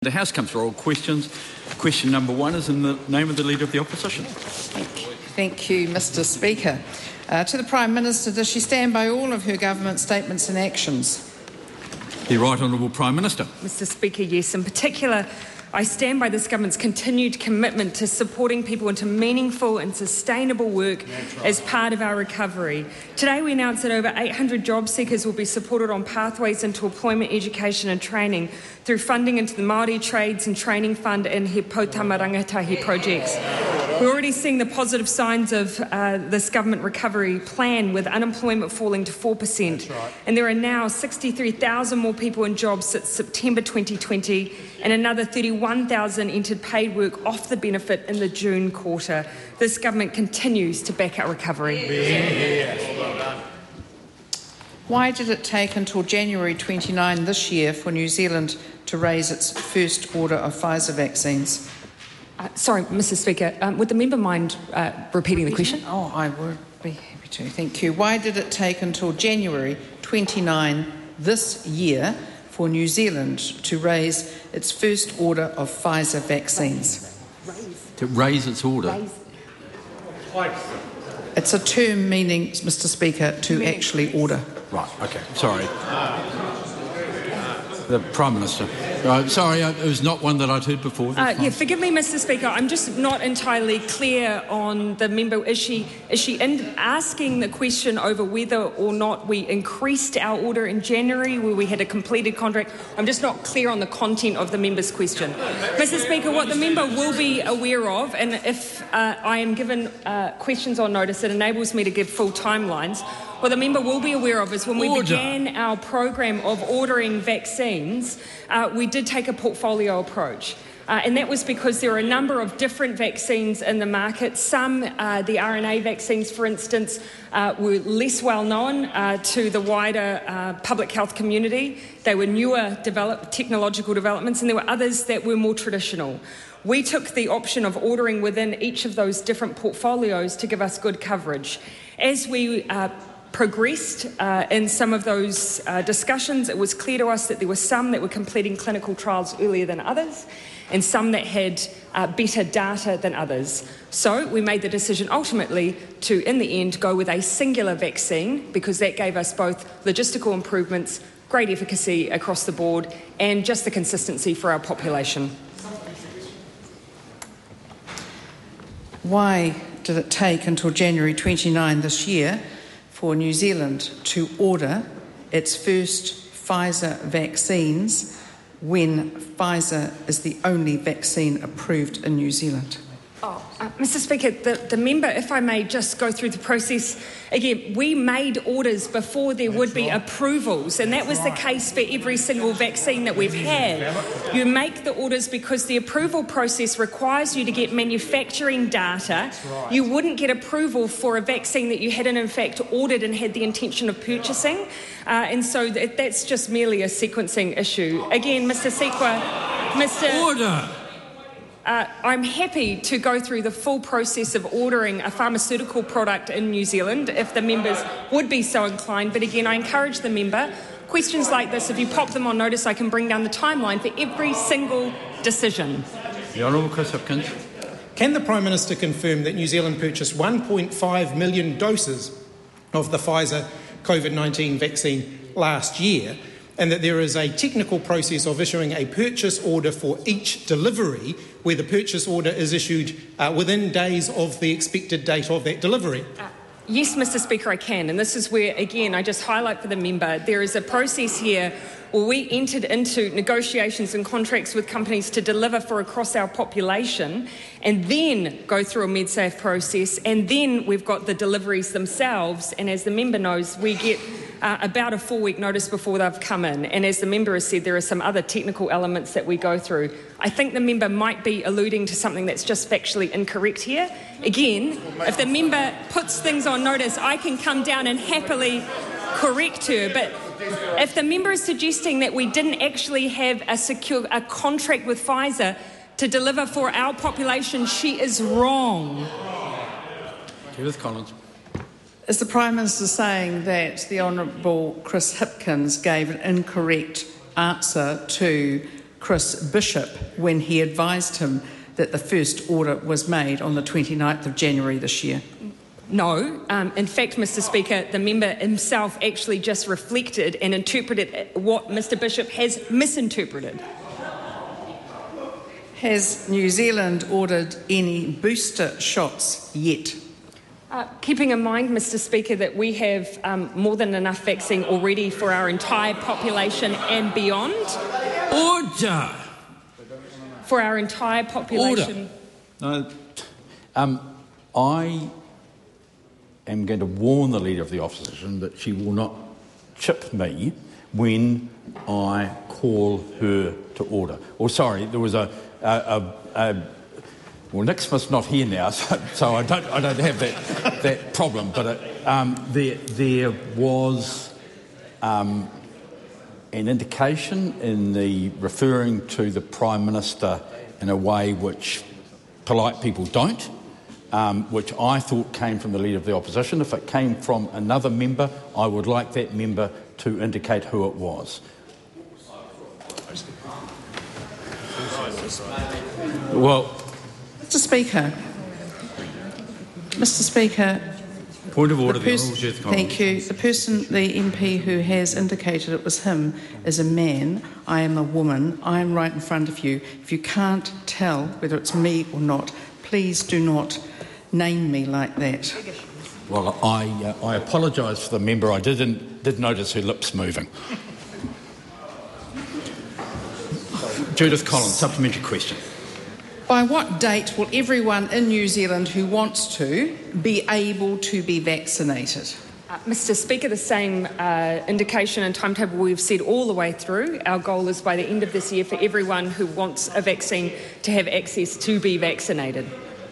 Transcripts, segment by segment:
The House comes for all questions. Question number 1 is in the name of the Leader of the Opposition. Thank you, Mr Speaker. To the Prime Minister, does she stand by all of her government statements and actions? The Right Honourable Prime Minister. Mr Speaker, yes. In particular, I stand by this government's continued commitment to supporting people into meaningful and sustainable work as part of our recovery. Today we announced that over 800 job seekers will be supported on pathways into employment, education and training through funding into the Māori Trades and Training Fund and He Poutama Rangatahi projects. We're already seeing the positive signs of this government recovery plan, with unemployment falling to 4%. Right. And there are now 63,000 more people in jobs since September 2020, and another 31,000 entered paid work off the benefit in the June quarter. This government continues to back our recovery. Why did it take until January 29 this year for New Zealand to raise its first order of Pfizer vaccines? Sorry, Mr Speaker, would the member mind repeating the question? Oh, I would be happy to. Thank you. Why did it take until January 29 this year for New Zealand to raise its first order of Pfizer vaccines? To raise its order? It's a term meaning, Mr Speaker, to actually order. Right, OK. Sorry. The Prime Minister. Sorry, it was not one that I'd heard before. Forgive me, Mr Speaker. I'm just not entirely clear on the member. Is she asking the question over whether or not we increased our order in January, where we had a completed contract? I'm just not clear on the content of the member's question. Mr Speaker, what the member will be aware of, and if I am given questions on notice, it enables me to give full timelines. What the member will be aware of is when we began our program of ordering vaccines, we did take a portfolio approach. And that was because there are a number of different vaccines in the market. Some, the RNA vaccines, for instance, were less well known to the wider public health community. They were newer technological developments, and there were others that were more traditional. We took the option of ordering within each of those different portfolios to give us good coverage. As we progressed in some of those discussions, it was clear to us that there were some that were completing clinical trials earlier than others, and some that had better data than others. So we made the decision ultimately to, in the end, go with a singular vaccine, because that gave us both logistical improvements, great efficacy across the board, and just the consistency for our population. Why did it take until January 29 this year for New Zealand to order its first Pfizer vaccines when Pfizer is the only vaccine approved in New Zealand? Mr Speaker, the member, if I may just go through the process again, we made orders before there would be approvals, and that was the case for every single vaccine that we've had. You make the orders because the approval process requires you to get manufacturing data. You wouldn't get approval for a vaccine that you hadn't in fact ordered and had the intention of purchasing, and so that's just merely a sequencing issue. Again, Mr Sequa, Order! I'm happy to go through the full process of ordering a pharmaceutical product in New Zealand if the members would be so inclined. But again, I encourage the member, questions like this, if you pop them on notice, I can bring down the timeline for every single decision. The Honourable Chris Hipkins. Can the Prime Minister confirm that New Zealand purchased 1.5 million doses of the Pfizer COVID-19 vaccine last year, and that there is a technical process of issuing a purchase order for each delivery, where the purchase order is issued within days of the expected date of that delivery? Yes, Mr Speaker, I can. And this is where, again, I just highlight for the member, there is a process here where we entered into negotiations and contracts with companies to deliver for across our population, and then go through a MedSafe process, and then we've got the deliveries themselves. And as the member knows, we get about a 4-week notice before they've come in. And as the member has said, there are some other technical elements that we go through. I think the member might be alluding to something that's just factually incorrect here. Again, if the member puts things on notice, I can come down and happily correct her. But if the member is suggesting that we didn't actually have a contract with Pfizer to deliver for our population, she is wrong. Judith Collins. Is the Prime Minister saying that the Honourable Chris Hipkins gave an incorrect answer to Chris Bishop when he advised him that the first order was made on the 29th of January this year? No. In fact, Mr. Speaker, the member himself actually just reflected and interpreted what Mr. Bishop has misinterpreted. Has New Zealand ordered any booster shots yet? Keeping in mind, Mr. Speaker, that we have more than enough vaccine already for our entire population and beyond. Order! For our entire population. I am going to warn the Leader of the Opposition that she will not chip me when I call her to order. Or sorry, there was well, Nick Smith's not here now, so I don't have that problem. But there was an indication in the referring to the Prime Minister in a way which polite people don't, which I thought came from the Leader of the Opposition. If it came from another member, I would like that member to indicate who it was. Well, Mr. Speaker, point of order. The Honourable Judith Collins. Thank you. The MP who has indicated it was him is a man. I am a woman. I am right in front of you. If you can't tell whether it's me or not, please do not name me like that. Well, I apologise for the member. I did notice her lips moving. Judith Collins, supplementary question. By what date will everyone in New Zealand who wants to be able to be vaccinated? Mr. Speaker, the same indication and timetable we've said all the way through. Our goal is by the end of this year for everyone who wants a vaccine to have access to be vaccinated.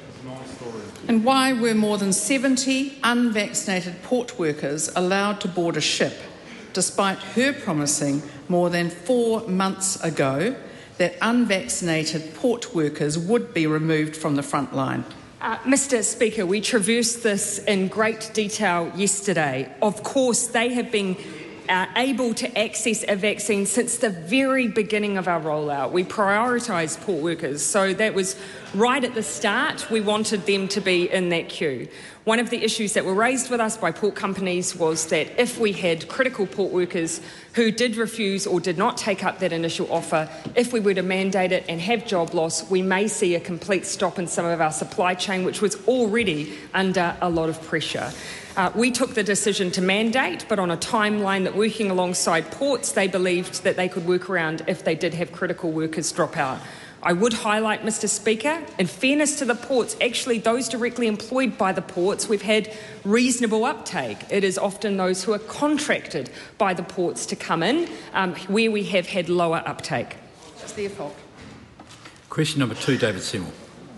And why were more than 70 unvaccinated port workers allowed to board a ship, despite her promising more than 4 months ago that unvaccinated port workers would be removed from the front line? Mr. Speaker, we traversed this in great detail yesterday. Of course, they have been able to access a vaccine since the very beginning of our rollout. We prioritised port workers, so that was right at the start. We wanted them to be in that queue. One of the issues that were raised with us by port companies was that if we had critical port workers who did refuse or did not take up that initial offer, if we were to mandate it and have job loss, we may see a complete stop in some of our supply chain, which was already under a lot of pressure. We took the decision to mandate, but on a timeline that working alongside ports, they believed that they could work around if they did have critical workers drop out. I would highlight, Mr. Speaker, in fairness to the ports, actually those directly employed by the ports, we've had reasonable uptake. It is often those who are contracted by the ports to come in where we have had lower uptake. It's their fault. Question number 2, David Seymour.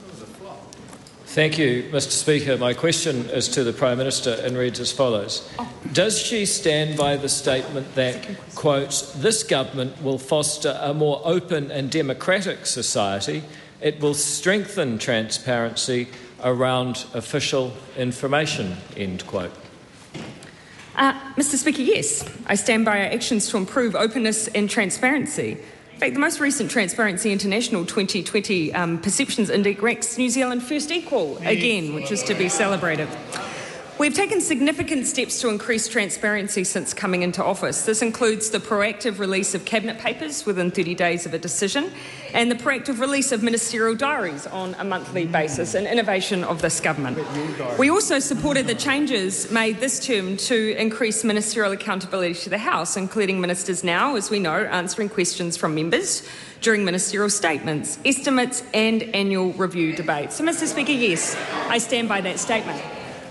Thank you, Mr. Speaker. My question is to the Prime Minister and reads as follows. Does she stand by the statement that, quote, this government will foster a more open and democratic society, it will strengthen transparency around official information, end quote? Mr. Speaker, yes. I stand by our actions to improve openness and transparency. In fact, the most recent Transparency International 2020 Perceptions Index ranks New Zealand first equal again, which is to be celebrated. We've taken significant steps to increase transparency since coming into office. This includes the proactive release of cabinet papers within 30 days of a decision and the proactive release of ministerial diaries on a monthly basis, an innovation of this government. We also supported the changes made this term to increase ministerial accountability to the House, including ministers now, as we know, answering questions from members during ministerial statements, estimates and annual review debates. So, Mr. Speaker, yes, I stand by that statement.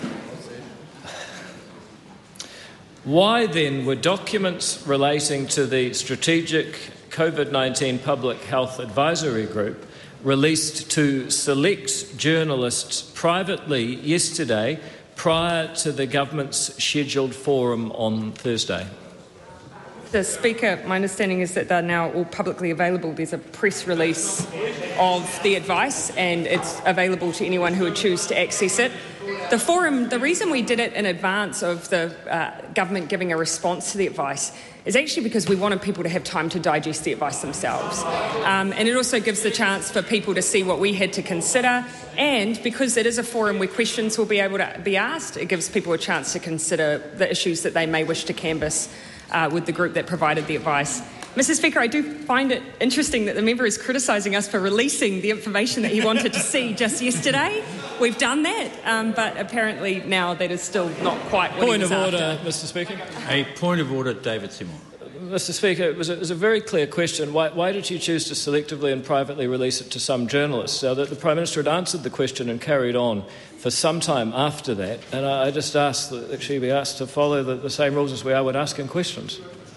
Why then were documents relating to the Strategic COVID-19 Public Health Advisory Group released to select journalists privately yesterday prior to the government's scheduled forum on Thursday? The Speaker, my understanding is that they're now all publicly available. There's a press release of the advice and it's available to anyone who would choose to access it. The forum, the reason we did it in advance of the government giving a response to the advice is actually because we wanted people to have time to digest the advice themselves. And it also gives the chance for people to see what we had to consider. And because it is a forum where questions will be able to be asked, it gives people a chance to consider the issues that they may wish to canvass with the group that provided the advice. Mr. Speaker, I do find it interesting that the member is criticising us for releasing the information that he wanted to see just yesterday. We've done that, but apparently now that is still not quite what Point he was of order, after. Mr. Speaker. A point of order, David Seymour. Mr. Speaker, it was a very clear question. Why did you choose to selectively and privately release it to some journalists? The Prime Minister had answered the question and carried on for some time after that, and I just asked that she be asked to follow the same rules as we are when asking questions.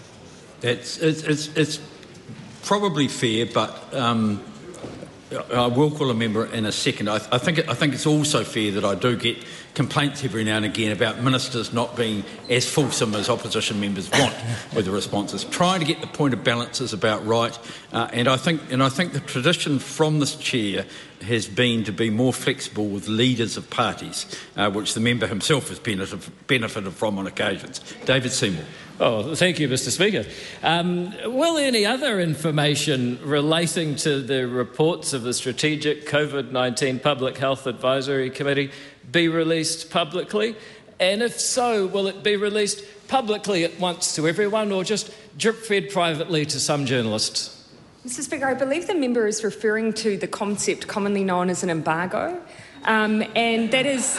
It's probably fair, but I will call a member in a second. I think it's also fair that I do get complaints every now and again about ministers not being as fulsome as opposition members want with the responses. Trying to get the point of balance is about right, and I think the tradition from this chair has been to be more flexible with leaders of parties, which the member himself has benefited from on occasions. David Seymour. Oh, thank you, Mr. Speaker. Will any other information relating to the reports of the Strategic COVID-19 Public Health Advisory Committee be released publicly? And if so, will it be released publicly at once to everyone or just drip-fed privately to some journalists? Mr. Speaker, I believe the member is referring to the concept commonly known as an embargo, and that is...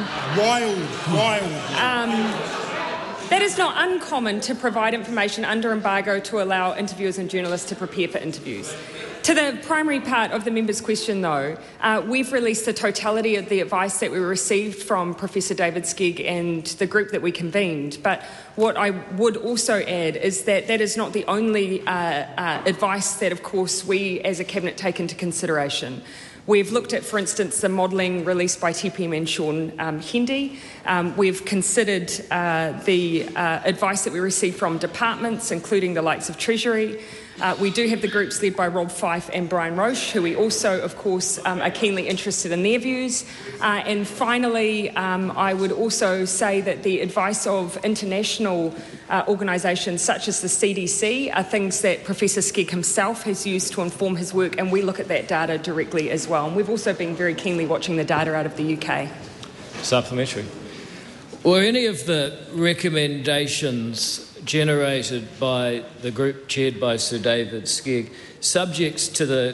That is not uncommon to provide information under embargo to allow interviewers and journalists to prepare for interviews. To the primary part of the member's question, though, we've released the totality of the advice that we received from Professor David Skegg and the group that we convened. But what I would also add is that that is not the only advice that, of course, we as a Cabinet take into consideration. We've looked at, for instance, the modelling released by TPM and Sean Hendy. We've considered the advice that we received from departments, including the likes of Treasury. We do have the groups led by Rob Fife and Brian Roche, who we also, of course, are keenly interested in their views. And finally, I would also say that the advice of international organisations such as the CDC are things that Professor Skegg himself has used to inform his work, and we look at that data directly as well. And we've also been very keenly watching the data out of the UK. Supplementary. Were any of the recommendations generated by the group chaired by Sir David Skegg subjects to the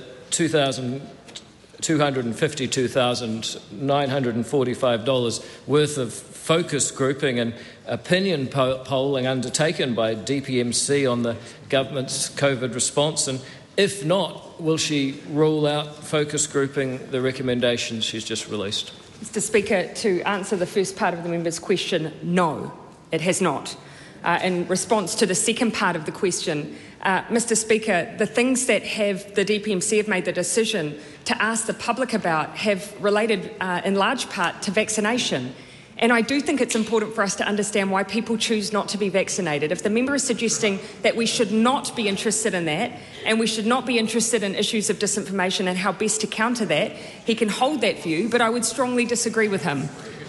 $252,945 worth of focus grouping and opinion polling undertaken by DPMC on the government's COVID response? And if not, will she rule out focus grouping the recommendations she's just released? Mr. Speaker, to answer the first part of the member's question, no, it has not. In response to the second part of the question, Mr. Speaker, the things that the DPMC have made the decision to ask the public about have related in large part to vaccination. And I do think it's important for us to understand why people choose not to be vaccinated. If the member is suggesting that we should not be interested in that and we should not be interested in issues of disinformation and how best to counter that, he can hold that view, but I would strongly disagree with him.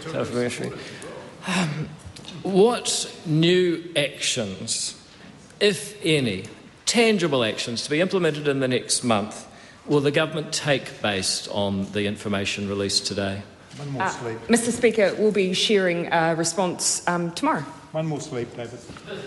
What new actions, if any, tangible actions to be implemented in the next month, will the government take based on the information released today? One more sleep. Mr. Speaker, we'll be sharing a response tomorrow. One more sleep, David.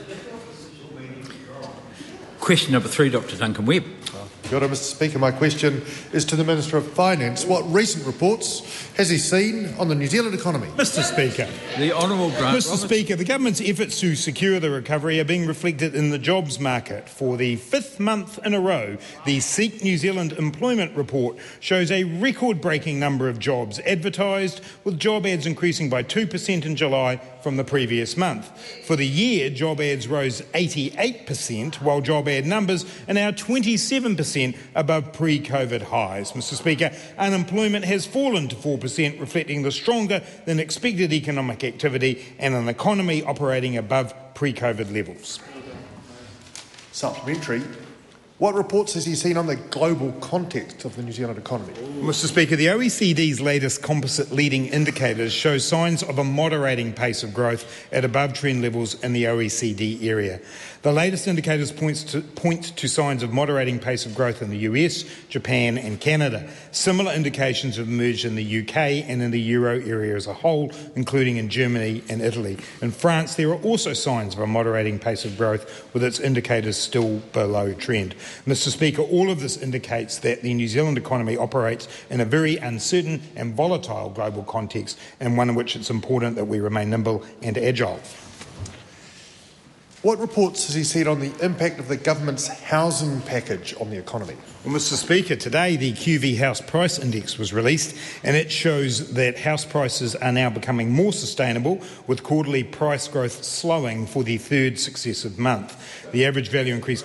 Question number 3, Dr. Duncan Webb. Kia ora, Mr. Speaker. My question is to the Minister of Finance. What recent reports has he seen on the New Zealand economy? Mr. Speaker. The Honourable Grant Mr. Roberts. Speaker, the government's efforts to secure the recovery are being reflected in the jobs market. For the 5th month in a row, the Seek New Zealand employment report shows a record-breaking number of jobs advertised, with job ads increasing by 2% in July from the previous month. For the year, job ads rose 88%, while job ad numbers are now 27% above pre-COVID highs. Mr. Speaker, unemployment has fallen to 4%, reflecting the stronger than expected economic activity and an economy operating above pre-COVID levels. Supplementary. What reports has he seen on the global context of the New Zealand economy? Mr. Speaker, the OECD's latest composite leading indicators show signs of a moderating pace of growth at above trend levels in the OECD area. The latest indicators point to signs of moderating pace of growth in the US, Japan and Canada. Similar indications have emerged in the UK and in the euro area as a whole, including in Germany and Italy. In France, there are also signs of a moderating pace of growth, with its indicators still below trend. Mr. Speaker, all of this indicates that the New Zealand economy operates in a very uncertain and volatile global context, and one in which it's important that we remain nimble and agile. What reports has he seen on the impact of the government's housing package on the economy? Well, Mr. Speaker, today the QV House Price Index was released, and it shows that house prices are now becoming more sustainable, with quarterly price growth slowing for the third successive month. The average value increased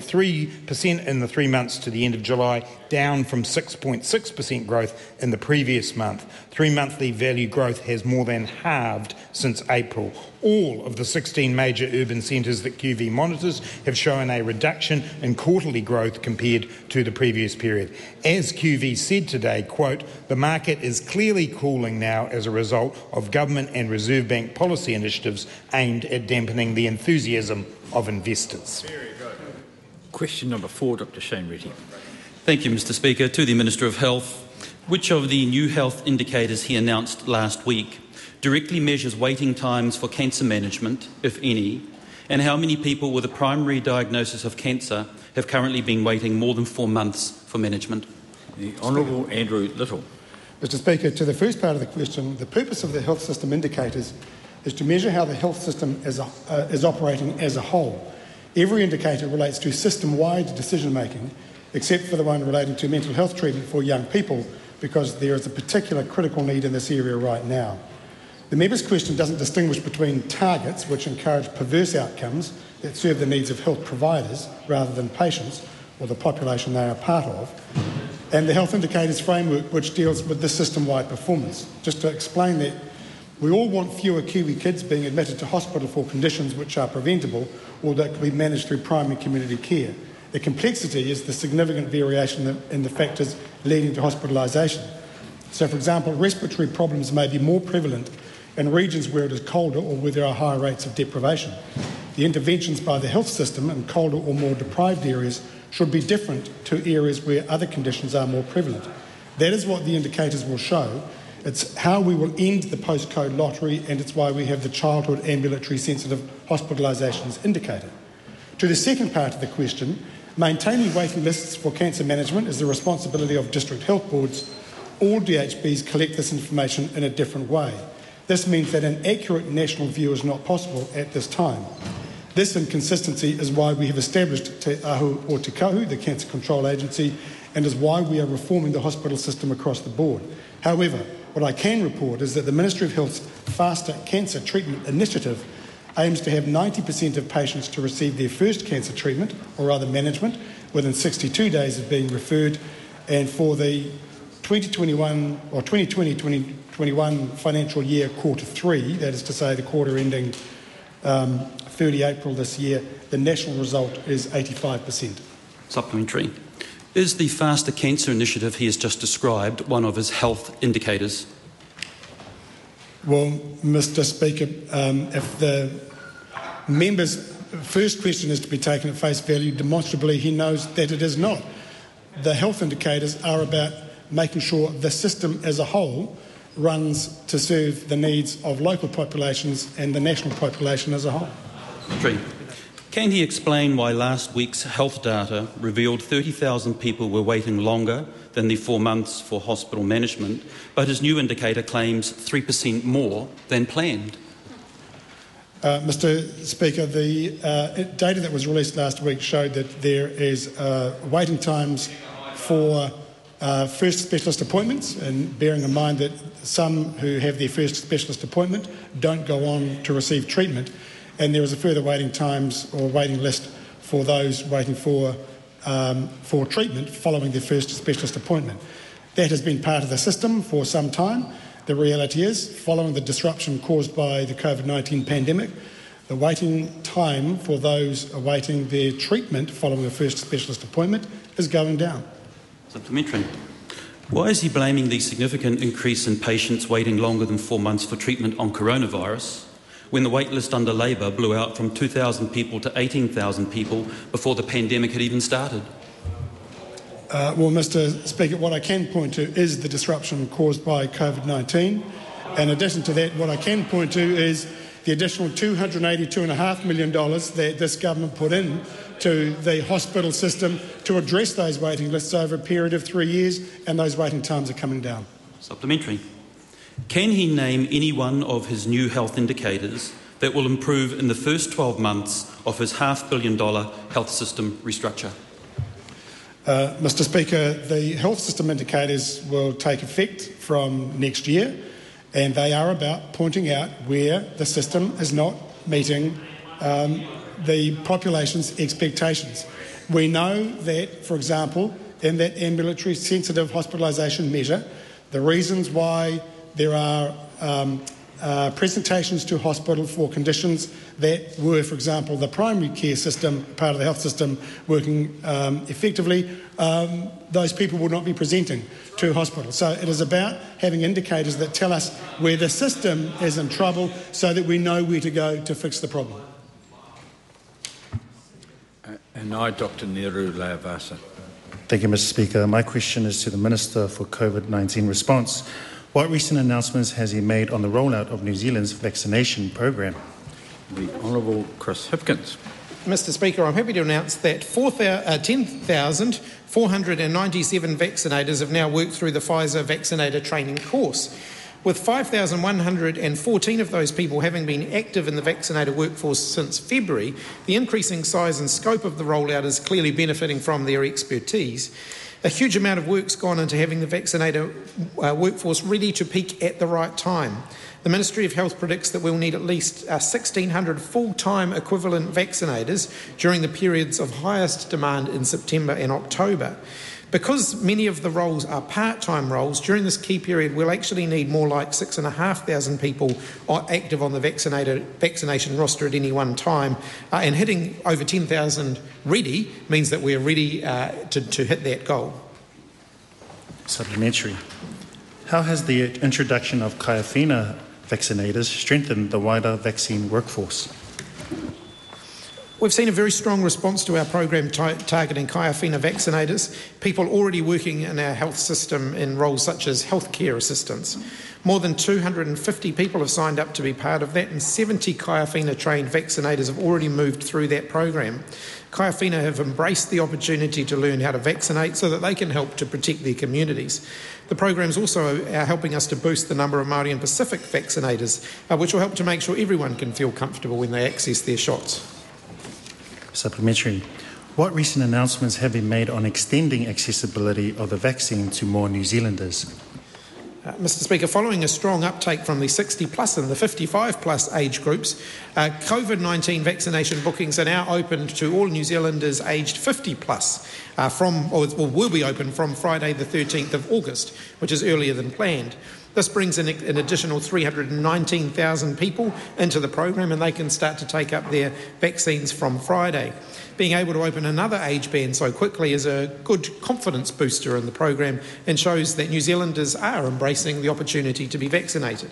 4.3% in the 3 months to the end of July, down from 6.6% growth in the previous month. 3-monthly value growth has more than halved since April. All of the 16 major urban centres that QV monitors have shown a reduction in quarterly growth compared to the previous period. As QV said today, quote, "The market is clearly cooling now as a result of government and Reserve Bank policy initiatives aimed at dampening the enthusiasm of investors." Question number 4, Dr Shane Reti. Thank you, Mr. Speaker. To the Minister of Health, which of the new health indicators he announced last week directly measures waiting times for cancer management, if any, and how many people with a primary diagnosis of cancer have currently been waiting more than 4 months for management? The Honourable Andrew Little. Mr. Speaker, to the first part of the question, the purpose of the health system indicators is to measure how the health system is operating as a whole. Every indicator relates to system-wide decision-making, except for the one relating to mental health treatment for young people, because there is a particular critical need in this area right now. The member's question doesn't distinguish between targets, which encourage perverse outcomes that serve the needs of health providers rather than patients or the population they are part of, and the health indicators framework, which deals with the system-wide performance. Just to explain that, we all want fewer Kiwi kids being admitted to hospital for conditions which are preventable or that can be managed through primary community care. The complexity is the significant variation in the factors leading to hospitalisation. So, for example, respiratory problems may be more prevalent in regions where it is colder or where there are higher rates of deprivation. The interventions by the health system in colder or more deprived areas should be different to areas where other conditions are more prevalent. That is what the indicators will show. It's how we will end the postcode lottery, and it's why we have the childhood ambulatory sensitive hospitalisations indicator. To the second part of the question, maintaining waiting lists for cancer management is the responsibility of district health boards. All DHBs collect this information in a different way. This means that an accurate national view is not possible at this time. This inconsistency is why we have established Te Ahu o Te Kahu, the Cancer Control Agency, and is why we are reforming the hospital system across the board. However, what I can report is that the Ministry of Health's Faster Cancer Treatment Initiative aims to have 90% of patients to receive their first cancer treatment, or rather management, within 62 days of being referred, and for the 2020-2021 financial year, quarter 3, that is to say the quarter ending 30 April this year, the national result is 85%. Supplementary. Is the Faster Cancer Initiative he has just described one of his health indicators? Well, Mr. Speaker, if the member's first question is to be taken at face value, demonstrably he knows that it is not. The health indicators are about making sure the system as a whole runs to serve the needs of local populations and the national population as a whole. 3. Can he explain why last week's health data revealed 30,000 people were waiting longer than the 4 months for hospital management, but his new indicator claims 3% more than planned? Mr. Speaker, the data that was released last week showed that there is waiting times for first specialist appointments, and bearing in mind that some who have their first specialist appointment don't go on to receive treatment, and there is a further waiting times or waiting list for those waiting for treatment following their first specialist appointment. That has been part of the system for some time. The reality is, following the disruption caused by the COVID-19 pandemic, The waiting time for those awaiting their treatment following a first specialist appointment is going down. Supplementary. Why is he blaming the significant increase in patients waiting longer than 4 months for treatment on coronavirus when the waitlist under Labor blew out from 2,000 people to 18,000 people before the pandemic had even started? Well, Mr. Speaker, what I can point to is the disruption caused by COVID-19. In addition to that, what I can point to is the additional $282.5 million that this government put in to the hospital system to address those waiting lists over a period of 3 years, and those waiting times are coming down. Supplementary. Can he name any one of his new health indicators that will improve in the first 12 months of his $500 million health system restructure? Mr. Speaker, the health system indicators will take effect from next year, and they are about pointing out where the system is not meeting the population's expectations. We know that, for example, in that ambulatory sensitive hospitalisation measure, the reasons why there are presentations to hospital for conditions that were, for example, the primary care system, part of the health system, working effectively, those people will not be presenting to hospital. So it is about having indicators that tell us where the system is in trouble so that we know where to go to fix the problem. And I, Dr. Neru Layavasa. Thank you, Mr. Speaker. My question is to the Minister for COVID-19 response. What recent announcements has he made on the rollout of New Zealand's vaccination program? The Honourable Chris Hipkins. Mr. Speaker, I'm happy to announce that 10,497 vaccinators have now worked through the Pfizer vaccinator training course, with 5,114 of those people having been active in the vaccinator workforce since February. The increasing size and scope of the rollout is clearly benefiting from their expertise. A huge amount of work's gone into having the vaccinator workforce ready to peak at the right time. The Ministry of Health predicts that we'll need at least 1,600 full-time equivalent vaccinators during the periods of highest demand in September and October. Because many of the roles are part-time roles, during this key period we'll actually need more like 6,500 people active on the vaccination roster at any one time, and hitting over 10,000 ready means that we're ready to hit that goal. Supplementary. How has the introduction of Kaiapina vaccinators strengthened the wider vaccine workforce? We've seen a very strong response to our program targeting Kaiapina vaccinators, people already working in our health system in roles such as healthcare assistants. More than 250 people have signed up to be part of that, and 70 Kaiapina trained vaccinators have already moved through that program. Kaiapina have embraced the opportunity to learn how to vaccinate so that they can help to protect their communities. The program is also helping us to boost the number of Māori and Pacific vaccinators, which will help to make sure everyone can feel comfortable when they access their shots. Supplementary. What recent announcements have been made on extending accessibility of the vaccine to more New Zealanders? Mr. Speaker, following a strong uptake from the 60 plus and the 55 plus age groups, COVID-19 vaccination bookings are now open to all New Zealanders aged 50 plus will be open from Friday the 13th of August, which is earlier than planned. This brings in an additional 319,000 people into the program, and they can start to take up their vaccines from Friday. Being able to open another age band so quickly is a good confidence booster in the program and shows that New Zealanders are embracing the opportunity to be vaccinated.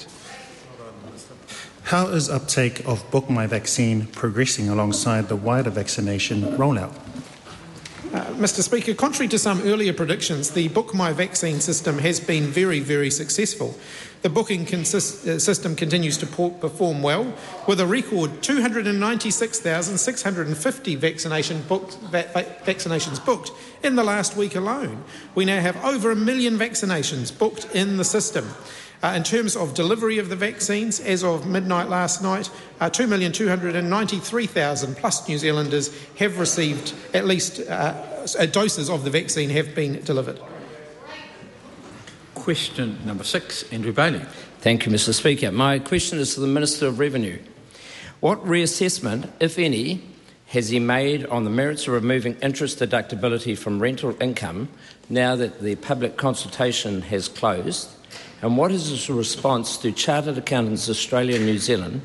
How is uptake of Book My Vaccine progressing alongside the wider vaccination rollout? Mr. Speaker, contrary to some earlier predictions, the Book My Vaccine system has been very, very successful. The booking system continues to perform well, with a record 296,650 vaccinations booked in the last week alone. We now have over 1 million vaccinations booked in the system. In terms of delivery of the vaccines, as of midnight last night, 2,293,000 plus New Zealanders have received at least doses of the vaccine have been delivered. Question number 6, Andrew Bailey. Thank you, Mr. Speaker. My question is to the Minister of Revenue. What reassessment, if any, has he made on the merits of removing interest deductibility from rental income now that the public consultation has closed? And what is his response to Chartered Accountants Australia and New Zealand,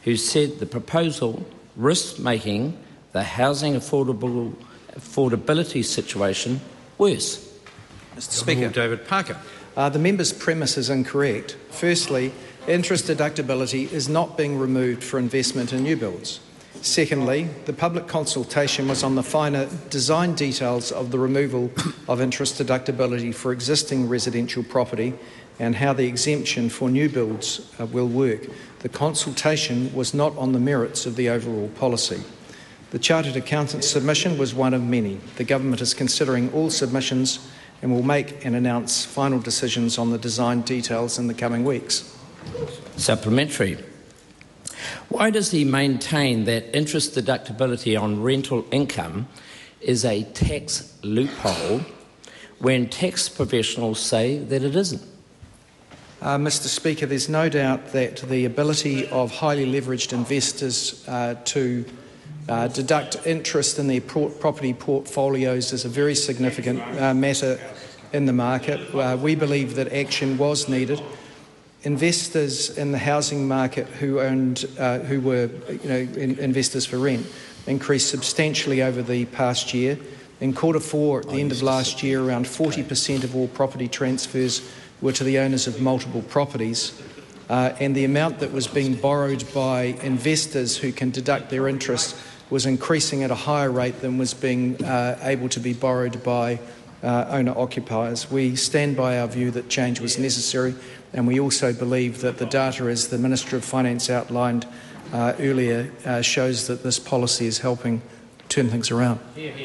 who said the proposal risks making the housing affordability situation worse. Mr. Speaker, David Parker. The member's premise is incorrect. Firstly, interest deductibility is not being removed for investment in new builds. Secondly, the public consultation was on the finer design details of the removal of interest deductibility for existing residential property and how the exemption for new builds will work. The consultation was not on the merits of the overall policy. The Chartered Accountant's submission was one of many. The government is considering all submissions and will make and announce final decisions on the design details in the coming weeks. Supplementary. Why does he maintain that interest deductibility on rental income is a tax loophole when tax professionals say that it isn't? Mr. Speaker, there's no doubt that the ability of highly leveraged investors to deduct interest in their property portfolios is a very significant matter in the market. We believe that action was needed. Investors in the housing market who were investors for rent increased substantially over the past year. In quarter four, at the end of last year, around 40% of all property transfers were to the owners of multiple properties, and the amount that was being borrowed by investors who can deduct their interest was increasing at a higher rate than was being able to be borrowed by owner-occupiers. We stand by our view that change was necessary, and we also believe that the data, as the Minister of Finance outlined earlier, shows that this policy is helping turn things around.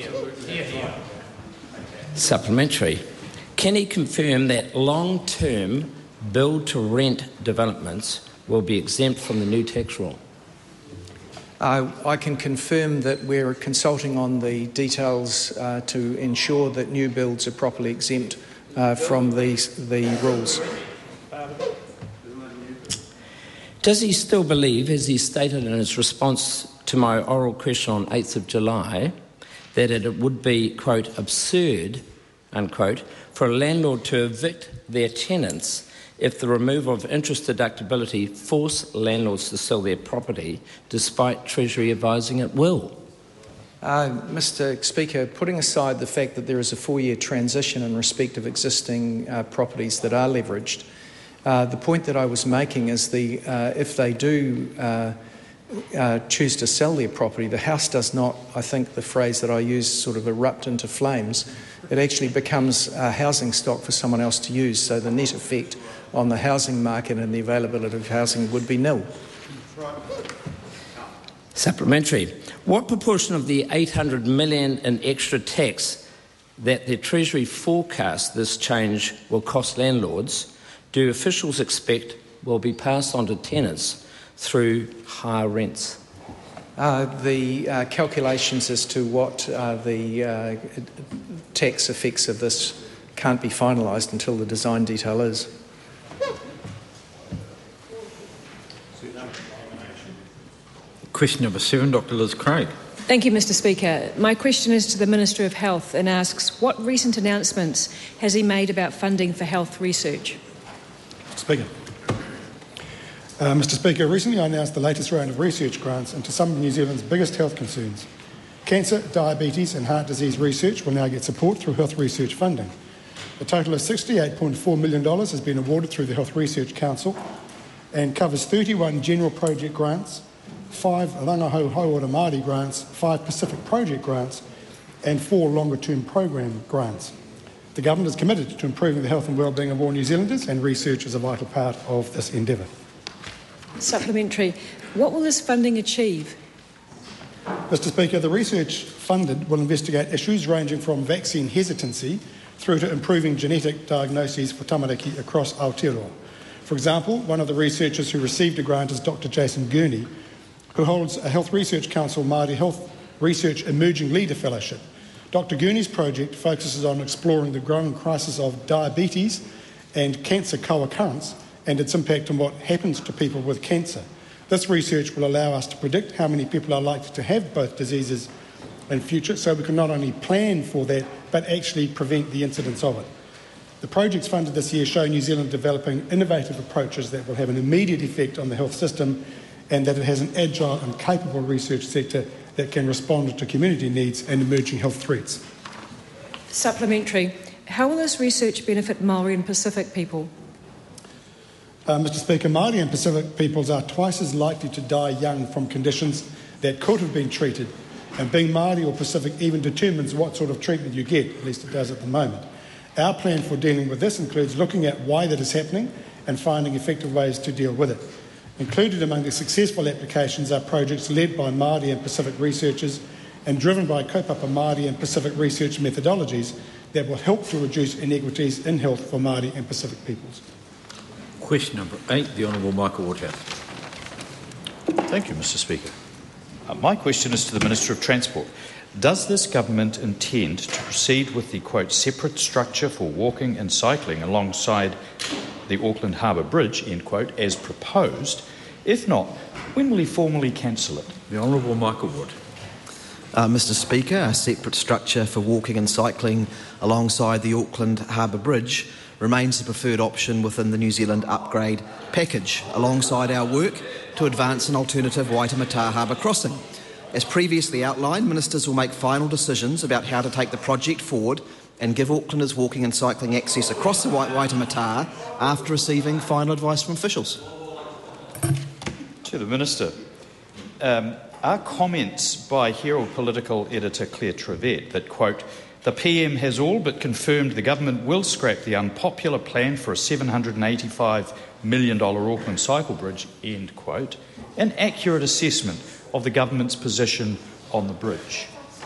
Supplementary. Can he confirm that long-term build-to-rent developments will be exempt from the new tax law? I can confirm that we're consulting on the details to ensure that new builds are properly exempt from the rules. Does he still believe, as he stated in his response to my oral question on 8th of July, that it would be, quote, absurd, unquote, for a landlord to evict their tenants if the removal of interest deductibility forced landlords to sell their property, despite Treasury advising it will? Mr. Speaker, putting aside the fact that there is a 4-year transition in respect of existing properties that are leveraged, the point that I was making is if they do choose to sell their property, the house does not, I think the phrase that I use, sort of erupt into flames. It actually becomes housing stock for someone else to use, so the net effect on the housing market and the availability of housing would be nil. Supplementary. What proportion of the $800 million in extra tax that the Treasury forecast this change will cost landlords do officials expect will be passed on to tenants through higher rents? The calculations as to what the tax effects of this can't be finalised until the design detail is. Question number 7, Dr. Liz Craig. Thank you, Mr. Speaker. My question is to the Minister of Health and asks, what recent announcements has he made about funding for health research? Speaker. Mr. Speaker, recently I announced the latest round of research grants into some of New Zealand's biggest health concerns. Cancer, diabetes and heart disease research will now get support through health research funding. A total of $68.4 million has been awarded through the Health Research Council and covers 31 general project grants, 5 Rangaho Hauora Māori grants, 5 Pacific project grants and 4 longer-term program grants. The Government is committed to improving the health and wellbeing of all New Zealanders, and research is a vital part of this endeavour. Supplementary. What will this funding achieve? Mr. Speaker, the research funded will investigate issues ranging from vaccine hesitancy through to improving genetic diagnoses for tamariki across Aotearoa. For example, one of the researchers who received a grant is Dr. Jason Gurney, who holds a Health Research Council Māori Health Research Emerging Leader Fellowship. Dr. Gurney's project focuses on exploring the growing crisis of diabetes and cancer co-occurrence and its impact on what happens to people with cancer. This research will allow us to predict how many people are likely to have both diseases in future, so we can not only plan for that, but actually prevent the incidence of it. The projects funded this year show New Zealand developing innovative approaches that will have an immediate effect on the health system and that it has an agile and capable research sector that can respond to community needs and emerging health threats. Supplementary. How will this research benefit Māori and Pacific people? Mr Speaker, Māori and Pacific peoples are twice as likely to die young from conditions that could have been treated, and being Māori or Pacific even determines what sort of treatment you get, at least it does at the moment. Our plan for dealing with this includes looking at why that is happening and finding effective ways to deal with it. Included among the successful applications are projects led by Māori and Pacific researchers and driven by kaupapa Māori and Pacific research methodologies that will help to reduce inequities in health for Māori and Pacific peoples. Question number 8, the Honourable Michael Waterhouse. Thank you, Mr Speaker. My question is to the Minister of Transport. Does this government intend to proceed with the, quote, separate structure for walking and cycling alongside the Auckland Harbour Bridge, end quote, as proposed? If not, when will he formally cancel it? The Honourable Michael Wood. Mr Speaker, a separate structure for walking and cycling alongside the Auckland Harbour Bridge remains the preferred option within the New Zealand upgrade package, alongside our work to advance an alternative Waitemata Harbour crossing. As previously outlined, ministers will make final decisions about how to take the project forward and give Aucklanders walking and cycling access across the Waitemata after receiving final advice from officials. To the Minister. Are comments by Herald political editor Claire Trevett that, quote, the PM has all but confirmed the government will scrap the unpopular plan for a $785 million Auckland cycle bridge, end quote, an accurate assessment of the government's position on the bridge?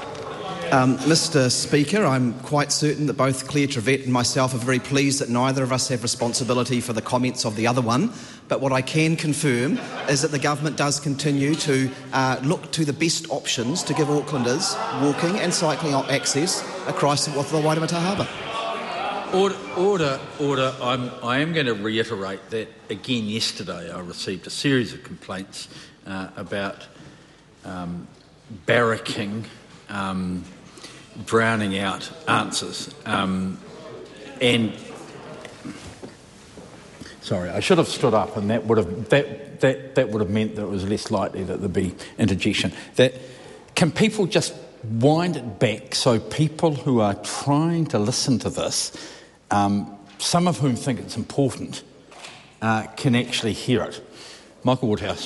Mr Speaker, I'm quite certain that both Claire Trevett and myself are very pleased that neither of us have responsibility for the comments of the other one. But what I can confirm is that the government does continue to look to the best options to give Aucklanders walking and cycling access across the Waitemata Harbour. Order. I am going to reiterate that again yesterday I received a series of complaints about barracking, drowning out answers. Sorry, I should have stood up, and that would have meant that it was less likely that there'd be interjection. Can people just wind it back so people who are trying to listen to this, some of whom think it's important, can actually hear it? Michael Woodhouse.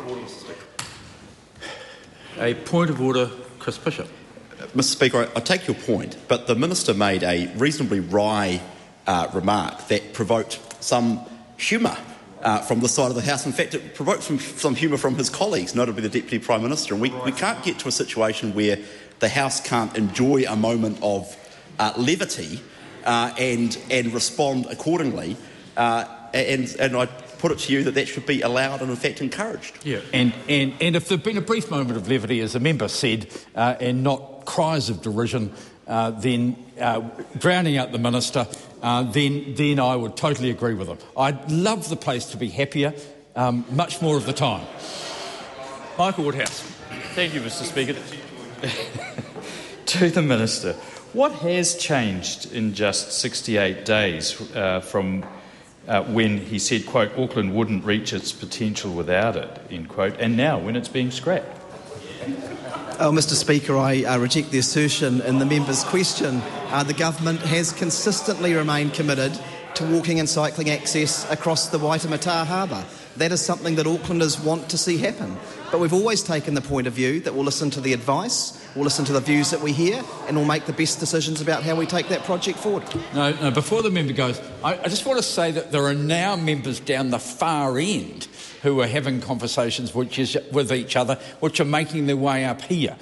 A point of order, Chris Bishop. Mr Speaker, I take your point, but the Minister made a reasonably wry remark that provoked some humour from the side of the House. In fact, it provoked some humour from his colleagues, notably the Deputy Prime Minister. And we can't get to a situation where the House can't enjoy a moment of levity and respond accordingly. And I put it to you that should be allowed and, in fact, encouraged. Yeah, and if there'd been a brief moment of levity, as the member said, and not cries of derision, then drowning out the minister, then I would totally agree with him. I'd love the place to be happier much more of the time. Michael Woodhouse. Thank you, Mr Speaker. To the Minister, what has changed in just 68 days from when he said, quote, Auckland wouldn't reach its potential without it, end quote, and now when it's being scrapped? Oh, Mr Speaker, I reject the assertion in the member's question. The government has consistently remained committed to walking and cycling access across the Waitemata Harbour. That is something that Aucklanders want to see happen. But we've always taken the point of view that we'll listen to the advice, we'll listen to the views that we hear, and we'll make the best decisions about how we take that project forward. No, before the member goes, I just want to say that there are now members down the far end who are having conversations with each other, which are making their way up here.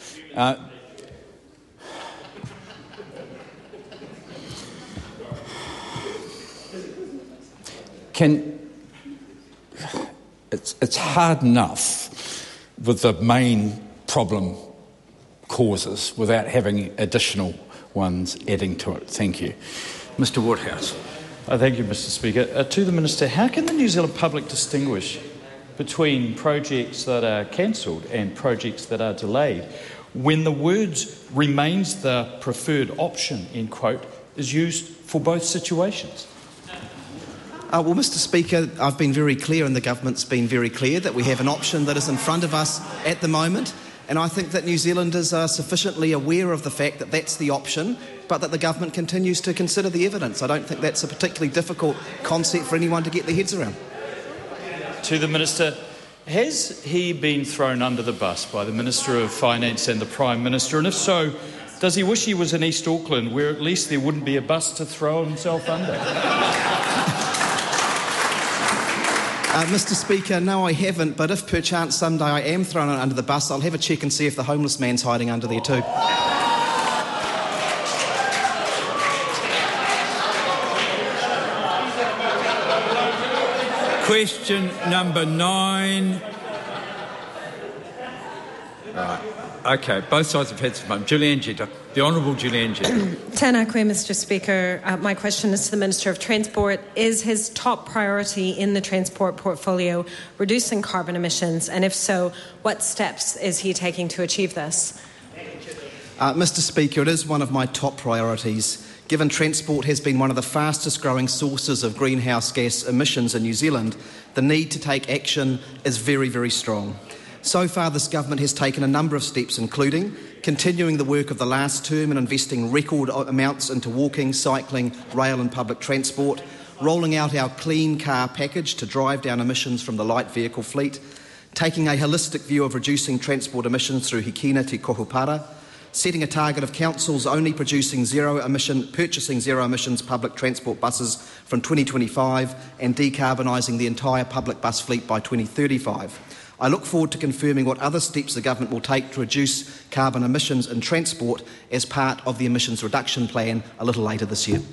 It's hard enough with the main problem causes without having additional ones adding to it. Thank you. Mr Woodhouse. Thank you, Mr Speaker. To the Minister, how can the New Zealand public distinguish between projects that are cancelled and projects that are delayed when the words remains the preferred option, end quote, is used for both situations? Well, Mr. Speaker, I've been very clear and the government's been very clear that we have an option that is in front of us at the moment, and I think that New Zealanders are sufficiently aware of the fact that that's the option, but that the government continues to consider the evidence. I don't think that's a particularly difficult concept for anyone to get their heads around. To the Minister, has he been thrown under the bus by the Minister of Finance and the Prime Minister? And if so, does he wish he was in East Auckland, where at least there wouldn't be a bus to throw himself under? Mr. Speaker, no, I haven't, but if perchance someday I am thrown under the bus, I'll have a check and see if the homeless man's hiding under there too. Question number 9. Right. Okay, both sides have had some fun. Julianne Jetta, the Honourable Julianne Jetta. Tēnā koe, Mr. Speaker. My question is to the Minister of Transport. Is his top priority in the transport portfolio reducing carbon emissions? And if so, what steps is he taking to achieve this? Mr. Speaker, it is one of my top priorities. Given transport has been one of the fastest growing sources of greenhouse gas emissions in New Zealand, the need to take action is very, very strong. So far, this government has taken a number of steps, including continuing the work of the last term and investing record amounts into walking, cycling, rail and public transport, rolling out our clean car package to drive down emissions from the light vehicle fleet, taking a holistic view of reducing transport emissions through Hikina Te Kohupara, setting a target of councils only purchasing zero emissions public transport buses from 2025 and decarbonising the entire public bus fleet by 2035. I look forward to confirming what other steps the government will take to reduce carbon emissions in transport as part of the emissions reduction plan a little later this year.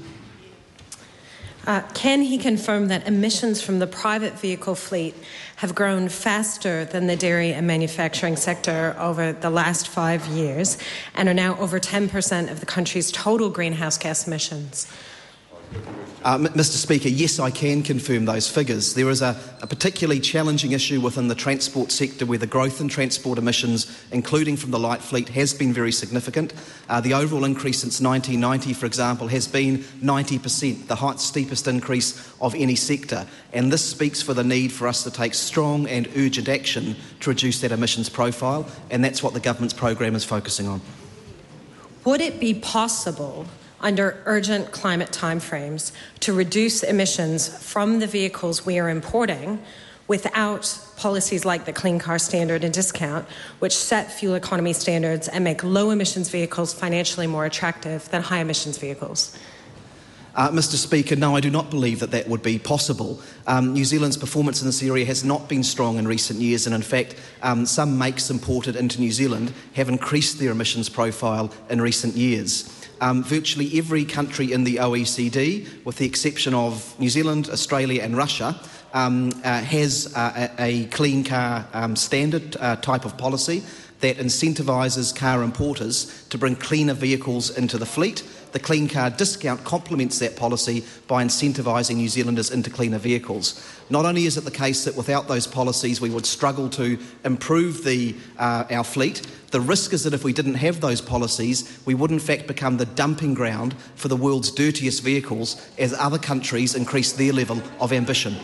Can he confirm that emissions from the private vehicle fleet have grown faster than the dairy and manufacturing sector over the last 5 years and are now over 10% of the country's total greenhouse gas emissions? Mr. Speaker, yes, I can confirm those figures. There is a particularly challenging issue within the transport sector where the growth in transport emissions, including from the light fleet, has been very significant. The overall increase since 1990, for example, has been 90%, the steepest increase of any sector. And this speaks for the need for us to take strong and urgent action to reduce that emissions profile, and that's what the government's program is focusing on. Would it be possible, under urgent climate timeframes, to reduce emissions from the vehicles we are importing without policies like the Clean Car Standard and Discount, which set fuel economy standards and make low emissions vehicles financially more attractive than high emissions vehicles? Mr. Speaker, no, I do not believe that that would be possible. New Zealand's performance in this area has not been strong in recent years, and in fact, some makes imported into New Zealand have increased their emissions profile in recent years. Virtually every country in the OECD, with the exception of New Zealand, Australia and Russia, has a clean car standard type of policy that incentivises car importers to bring cleaner vehicles into the fleet. The Clean Car Discount complements that policy by incentivising New Zealanders into cleaner vehicles. Not only is it the case that without those policies we would struggle to improve our fleet, the risk is that if we didn't have those policies, we would in fact become the dumping ground for the world's dirtiest vehicles as other countries increase their level of ambition.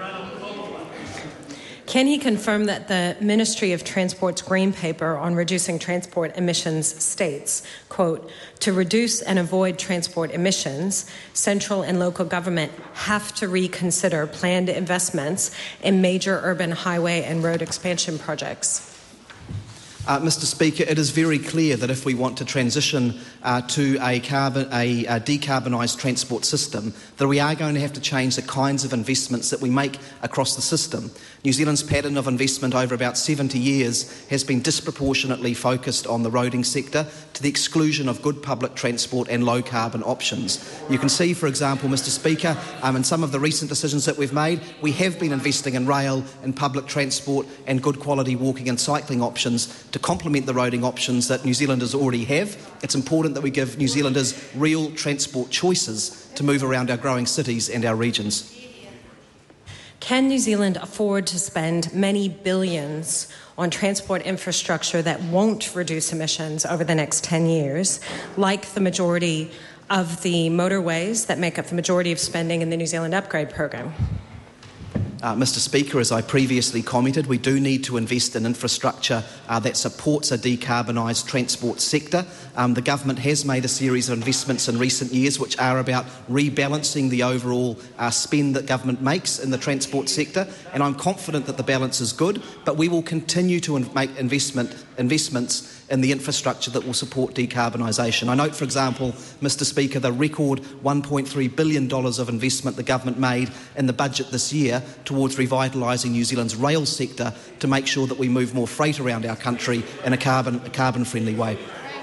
Can he confirm that the Ministry of Transport's Green Paper on reducing transport emissions states, quote, to reduce and avoid transport emissions, central and local government have to reconsider planned investments in major urban highway and road expansion projects? Mr. Speaker, it is very clear that if we want to transition to a decarbonised transport system, that we are going to have to change the kinds of investments that we make across the system. New Zealand's pattern of investment over about 70 years has been disproportionately focused on the roading sector to the exclusion of good public transport and low carbon options. You can see, for example, Mr. Speaker, in some of the recent decisions that we've made, we have been investing in rail and public transport and good quality walking and cycling options to complement the roading options that New Zealanders already have. It's important that we give New Zealanders real transport choices to move around our growing cities and our regions. Can New Zealand afford to spend many billions on transport infrastructure that won't reduce emissions over the next 10 years, like the majority of the motorways that make up the majority of spending in the New Zealand Upgrade Program? Mr. Speaker, as I previously commented, we do need to invest in infrastructure that supports a decarbonised transport sector. The government has made a series of investments in recent years which are about rebalancing the overall spend that government makes in the transport sector, and I'm confident that the balance is good, but we will continue to make investments in the infrastructure that will support decarbonisation. I note, for example, Mr. Speaker, the record $1.3 billion of investment the government made in the budget this year towards revitalising New Zealand's rail sector to make sure that we move more freight around our country in a carbon-friendly way.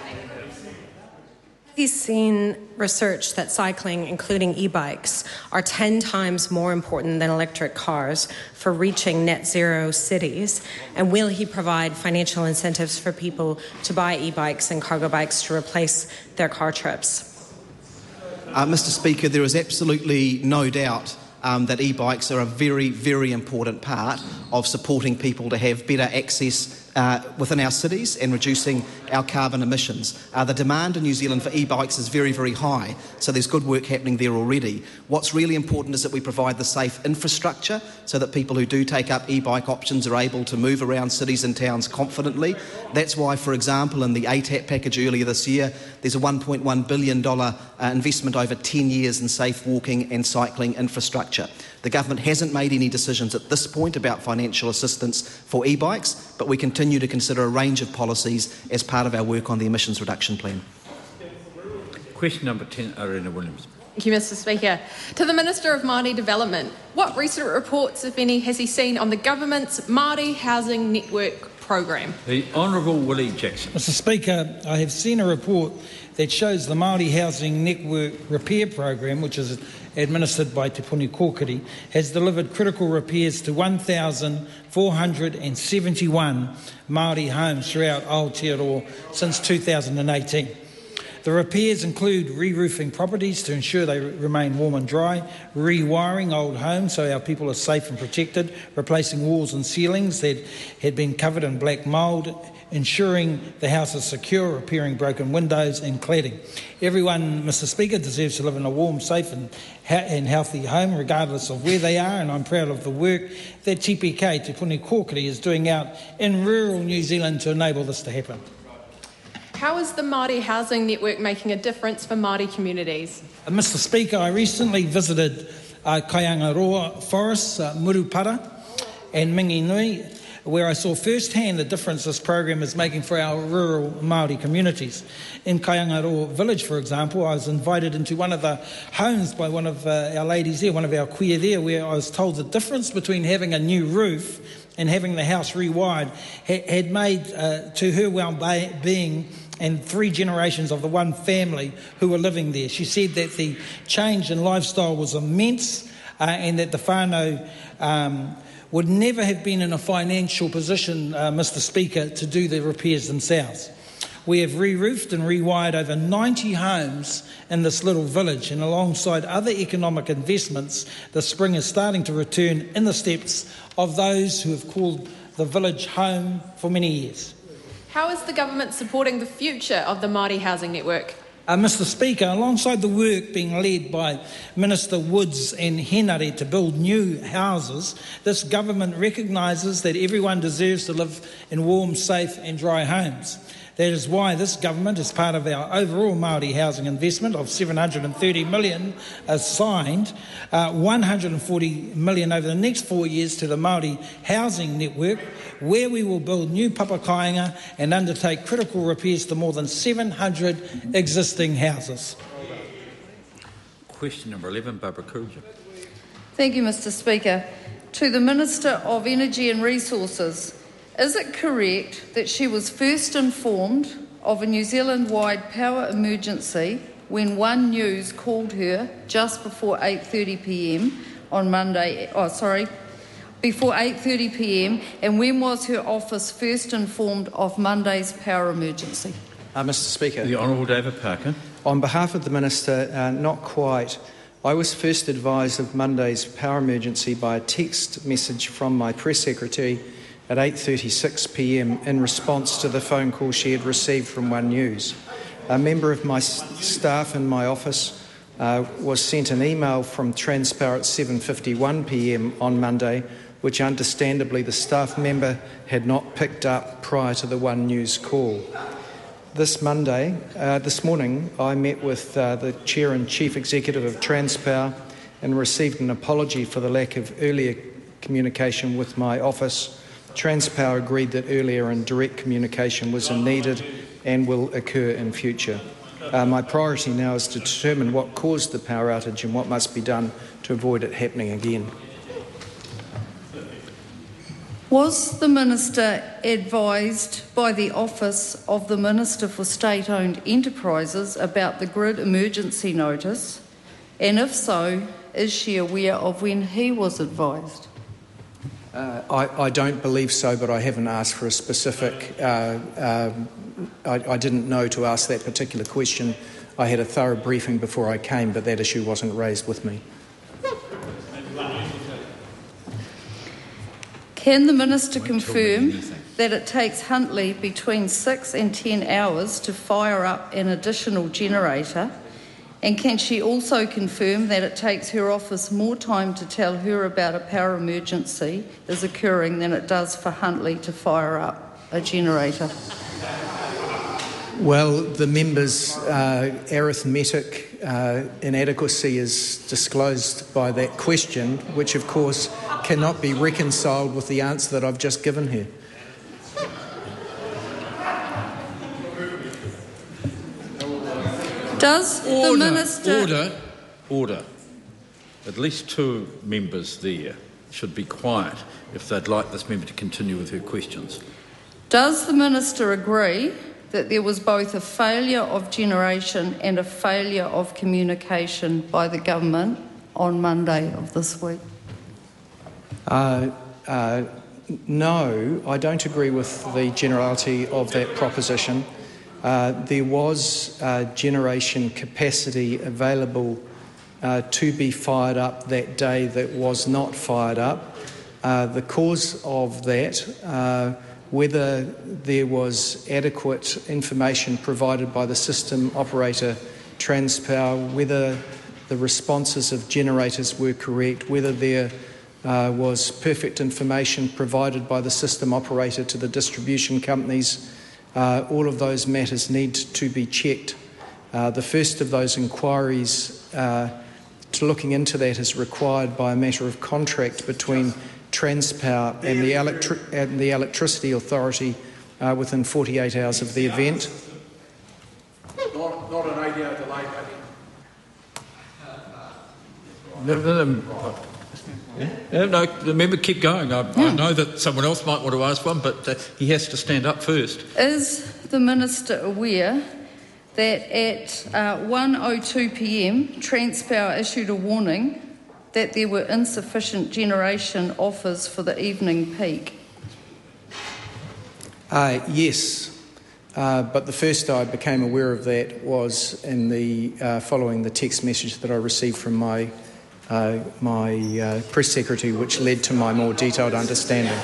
Have you seen research that cycling, including e-bikes, are 10 times more important than electric cars for reaching net zero cities? And will he provide financial incentives for people to buy e-bikes and cargo bikes to replace their car trips? Mr. Speaker, there is absolutely no doubt that e-bikes are a very, very important part of supporting people to have better access within our cities and reducing our carbon emissions. The demand in New Zealand for e-bikes is very, very high, so there's good work happening there already. What's really important is that we provide the safe infrastructure so that people who do take up e-bike options are able to move around cities and towns confidently. That's why, for example, in the ATAP package earlier this year, there's a $1.1 billion investment over 10 years in safe walking and cycling infrastructure. The government hasn't made any decisions at this point about financial assistance for e-bikes, but we continue to consider a range of policies as part of our work on the emissions reduction plan. Question number 10, Arena Williams. Thank you, Mr. Speaker. To the Minister of Māori Development, what recent reports, if any, has he seen on the government's Māori Housing Network program? The Honourable Willie Jackson. Mr. Speaker, I have seen a report that shows the Māori Housing Network repair program, which is administered by Te Puni Kōkiri, has delivered critical repairs to 1,471 Māori homes throughout Aotearoa since 2018. The repairs include re-roofing properties to ensure they remain warm and dry, rewiring old homes so our people are safe and protected, replacing walls and ceilings that had been covered in black mould, ensuring the house is secure, repairing broken windows and cladding. Everyone, Mr. Speaker, deserves to live in a warm, safe and healthy home regardless of where they are, and I'm proud of the work that TPK, Te Puni Kōkiri, is doing out in rural New Zealand to enable this to happen. How is the Māori Housing Network making a difference for Māori communities? Mr. Speaker, I recently visited Kaiangaroa Forests, Murupara and Minginui, where I saw firsthand the difference this program is making for our rural Māori communities. In Kaiangaroa village, for example, I was invited into one of the homes by one of our ladies there, one of our queer there, where I was told the difference between having a new roof and having the house rewired had made to her well-being and 3 generations of the one family who were living there. She said that the change in lifestyle was immense and that the whānau would never have been in a financial position, Mr. Speaker, to do the repairs themselves. We have re-roofed and rewired over 90 homes in this little village, and alongside other economic investments, the spring is starting to return in the steps of those who have called the village home for many years. How is the government supporting the future of the Māori Housing Network? Mr. Speaker, alongside the work being led by Minister Woods and Henare to build new houses, this government recognises that everyone deserves to live in warm, safe and dry homes. That is why this government, as part of our overall Māori housing investment of $730 million, assigned $140 million over the next 4 years to the Māori Housing Network, where we will build new papakainga and undertake critical repairs to more than 700 existing houses. Question number 11, Barbara Kruger. Thank you, Mr. Speaker. To the Minister of Energy and Resources, is it correct that she was first informed of a New Zealand-wide power emergency when One News called her just before 8:30 p.m. on Monday? Before 8:30 p.m. and when was her office first informed of Monday's power emergency? Mr. Speaker. The Honourable David Parker. On behalf of the Minister, not quite. I was first advised of Monday's power emergency by a text message from my press secretary at 8:36 p.m. in response to the phone call she had received from One News. a member of my staff in my office was sent an email from Transpower at 7:51 p.m. on Monday, which understandably the staff member had not picked up prior to the One News call. This morning, I met with the Chair and Chief Executive of Transpower and received an apology for the lack of earlier communication with my office. Transpower agreed that earlier and direct communication was needed and will occur in future. My priority now is to determine what caused the power outage and what must be done to avoid it happening again. Was the Minister advised by the Office of the Minister for State-Owned Enterprises about the grid emergency notice? And if so, is she aware of when he was advised? I don't believe so, but I haven't asked for a specific... I didn't know to ask that particular question. I had a thorough briefing before I came, but that issue wasn't raised with me. Can the Minister confirm that it takes Huntly between 6 and 10 hours to fire up an additional generator? And can she also confirm that it takes her office more time to tell her about a power emergency is occurring than it does for Huntly to fire up a generator? Well, the member's arithmetic inadequacy is disclosed by that question, which of course cannot be reconciled with the answer that I've just given her. Does the Minister... Order. At least two members there should be quiet if they'd like this member to continue with her questions. Does the Minister agree that there was both a failure of generation and a failure of communication by the government on Monday of this week? No, I don't agree with the generality of that proposition. There was generation capacity available to be fired up that day that was not fired up. The cause of that, whether there was adequate information provided by the system operator Transpower, whether the responses of generators were correct, whether there was perfect information provided by the system operator to the distribution companies, all of those matters need to be checked. The first of those inquiries to looking into that is required by a matter of contract between Transpower and the Electricity Authority within 48 hours of the event. Not an 8-hour delay, maybe. No, remember, keep going. I know that someone else might want to ask one, but he has to stand up first. Is the Minister aware that at 1:02 p.m, Transpower issued a warning that there were insufficient generation offers for the evening peak? Yes, but the first I became aware of that was in the following the text message that I received from my press secretary, which led to my more detailed understanding.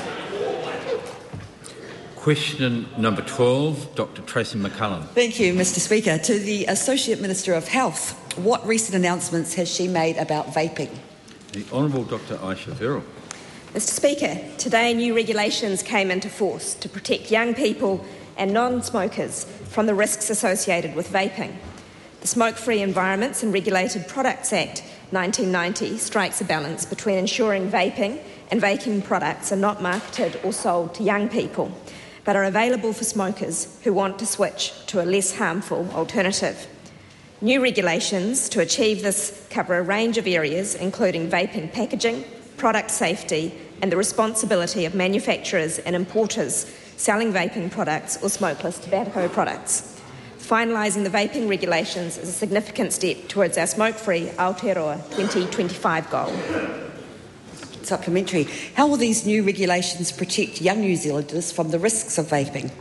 Question number 12, Dr. Tracy McCullum. Thank you, Mr. Speaker. To the Associate Minister of Health, what recent announcements has she made about vaping? The Honourable Dr. Aisha Verrill. Mr. Speaker, today new regulations came into force to protect young people and non-smokers from the risks associated with vaping. The Smoke-Free Environments and Regulated Products Act 1990 strikes a balance between ensuring vaping and vaping products are not marketed or sold to young people, but are available for smokers who want to switch to a less harmful alternative. New regulations to achieve this cover a range of areas, including vaping packaging, product safety, and the responsibility of manufacturers and importers selling vaping products or smokeless tobacco products. Finalising the vaping regulations is a significant step towards our smoke-free Aotearoa 2025 goal. Supplementary. How will these new regulations protect young New Zealanders from the risks of vaping?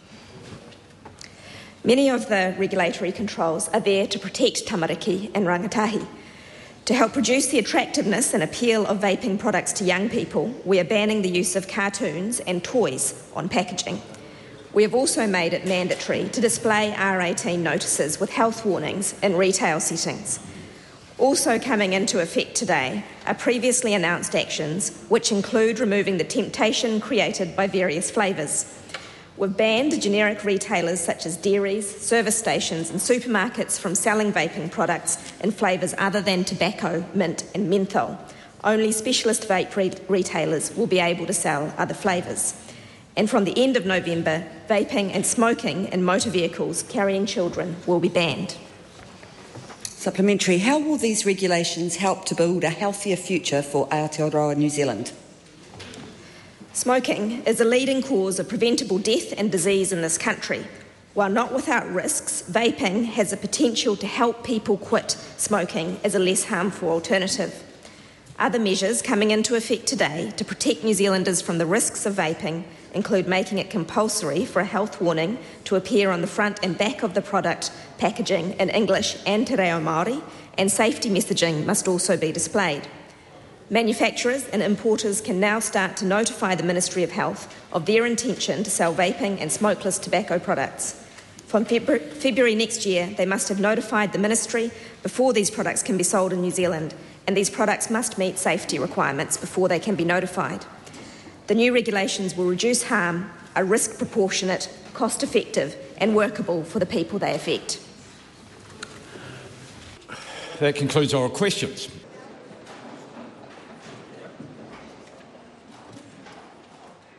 Many of the regulatory controls are there to protect tamariki and rangatahi. To help reduce the attractiveness and appeal of vaping products to young people, we are banning the use of cartoons and toys on packaging. We have also made it mandatory to display R18 notices with health warnings in retail settings. Also coming into effect today are previously announced actions which include removing the temptation created by various flavours. We've banned generic retailers such as dairies, service stations and supermarkets from selling vaping products in flavours other than tobacco, mint and menthol. Only specialist vape retailers will be able to sell other flavours. And from the end of November, vaping and smoking in motor vehicles carrying children will be banned. Supplementary. How will these regulations help to build a healthier future for Aotearoa New Zealand? Smoking is a leading cause of preventable death and disease in this country. While not without risks, vaping has the potential to help people quit smoking as a less harmful alternative. Other measures coming into effect today to protect New Zealanders from the risks of vaping include making it compulsory for a health warning to appear on the front and back of the product packaging in English and Te Reo Māori, and safety messaging must also be displayed. Manufacturers and importers can now start to notify the Ministry of Health of their intention to sell vaping and smokeless tobacco products. From February next year, they must have notified the Ministry before these products can be sold in New Zealand, and these products must meet safety requirements before they can be notified. The new regulations will reduce harm, are risk proportionate, cost effective and workable for the people they affect. That concludes oral questions.